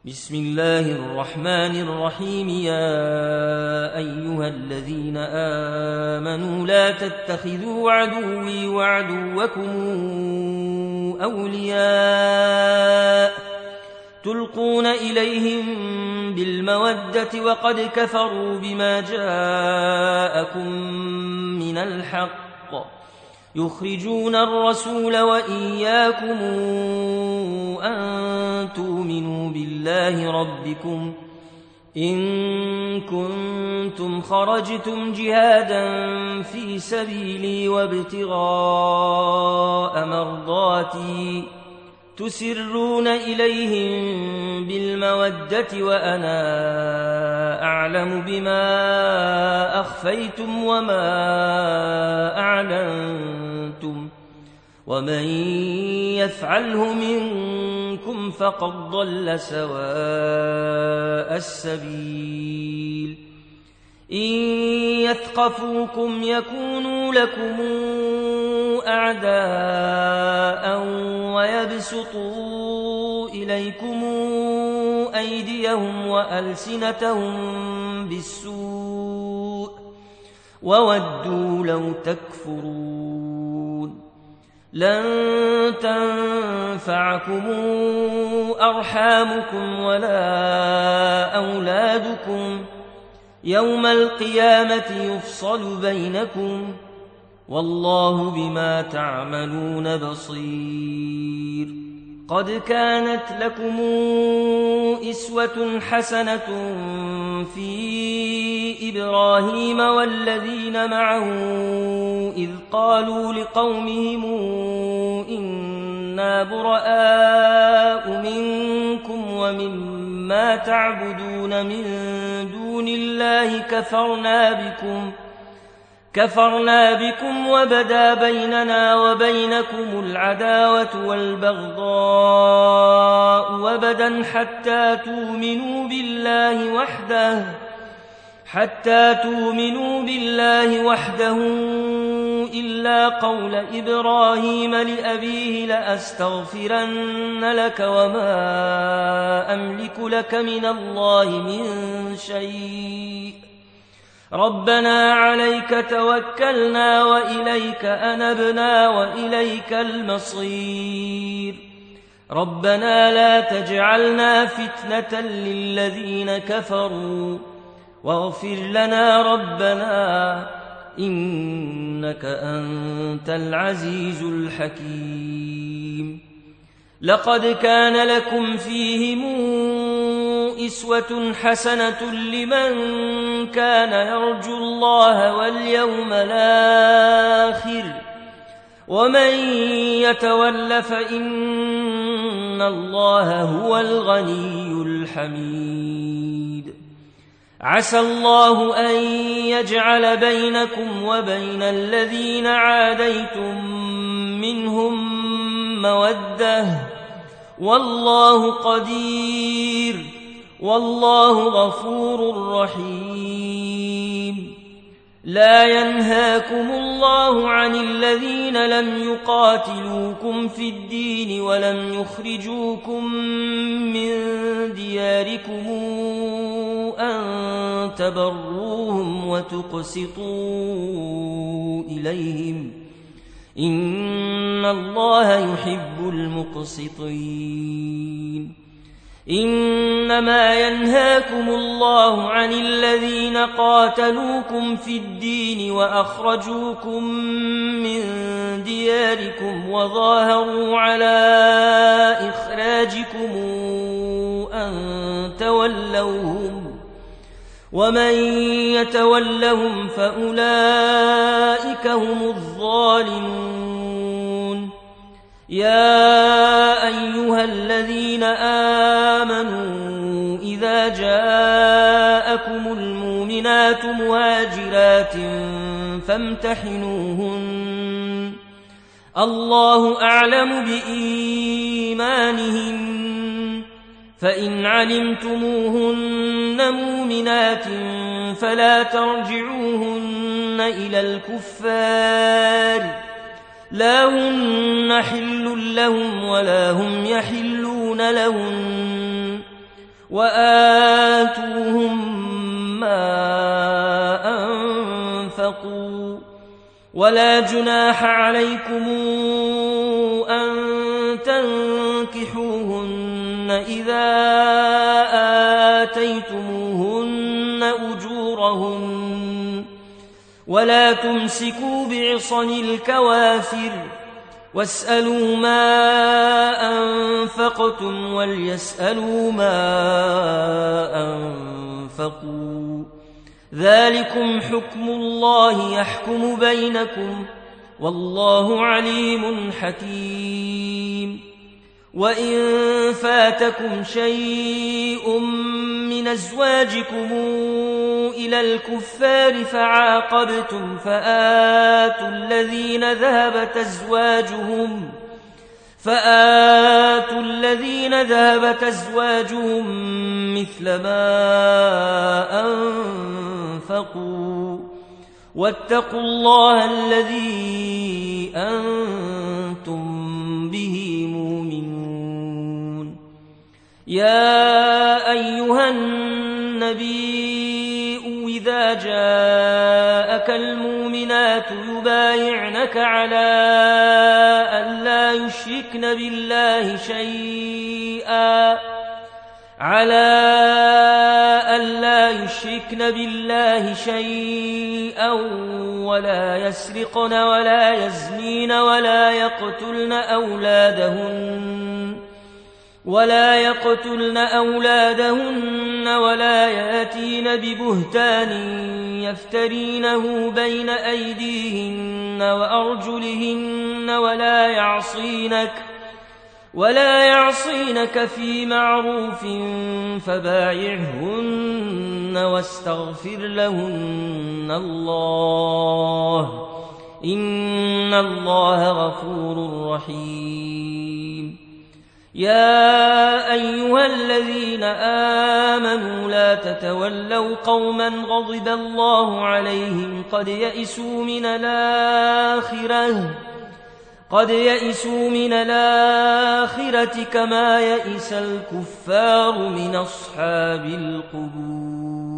بسم الله الرحمن الرحيم. يا أيها الذين آمنوا لا تتخذوا عدوي وعدوكم أولياء تلقون إليهم بالمودة وقد كفروا بما جاءكم من الحق يخرجون الرسول وإياكم أن تؤمنوا بالله ربكم إن كنتم خرجتم جهادا في سبيلي وابتغاء مرضاتي تسرون إليهم بالمودة وأنا أعلم بما أخفيتم وما أعلنتم ومن يفعله منكم فقد ضل سواء السبيل. إن يثقفوكم يكونوا لكم أعداء ويبسطوا إليكم أيديهم وألسنتهم بالسوء وودوا لو تكفرون. لن تنفعكم أرحامكم ولا أولادكم يوم القيامة يفصل بينكم والله بما تعملون بصير. قد كانت لكم إسوة حسنة في إبراهيم والذين معه إذ قالوا لقومهم إنا براء منكم ومما تعبدون من دون الله كفرنا بكم وبدا بيننا وبينكم العداوة والبغضاء وبدا حتى تؤمنوا بالله وحده إلا قول إبراهيم لأبيه لأستغفرن لك وما أملك لك من الله من شيء ربنا عليك توكلنا وإليك أنبنا وإليك المصير. ربنا لا تجعلنا فتنة للذين كفروا واغفر لنا ربنا إنك أنت العزيز الحكيم. لقد كان لكم فيهم إسوة حسنة لمن كان يرجو الله واليوم الآخر ومن يتول فإن الله هو الغني الحميد. عسى الله أن يجعل بينكم وبين الذين عاديتم منهم مودة والله قدير والله غفور رحيم. لا ينهاكم الله عن الذين لم يقاتلوكم في الدين ولم يخرجوكم من دياركم أن تبروهم وتقسطوا إليهم إن الله يحب المقسطين. إنما ينهاكم الله عن الذين قاتلوكم في الدين وأخرجوكم من دياركم وظاهروا على إخراجكم أن تولوهم ومن يتولهم فأولئك هم الظالمون. يا أيها الذين آمنوا إذا جاءكم المؤمنات مهاجرات فامتحنوهن الله أعلم بإيمانهن فإن علمتموهن مؤمنات فلا ترجعوهن إلى الكفار لا هن حل لهم ولا هم يحلون لهن وآتوهم ما أنفقوا ولا جناح عليكم أن تنكحوهن إذا آتيتموهن أجورهن ولا تمسكوا بعصم الكوافر واسألوا ما أنفقتم وليسألوا ما أنفقوا ذلكم حكم الله يحكم بينكم والله عليم حكيم وإن فاتكم شيء من أزواجكم إلى الكفار فعاقبتم فآتوا الذين ذهبت أزواجهم مثل ما أنفقوا واتقوا الله الذي أنتم به مؤمنون يا أيها النبي إذا جاءك المؤمنات يبايعنك على أن لا يشركن بالله شيئا ولا يسرقن ولا يزنين ولا يقتلن أولادهن ولا يأتين ببهتان يفترينه بين أيديهن وأرجلهن ولا يعصينك في معروف فبايعهن واستغفر لهن الله إن الله غفور رحيم يا أيها الذين آمنوا لا تتولوا قوما غضب الله عليهم قد يئسوا من الآخرة كما يئس الكفار من أصحاب القبور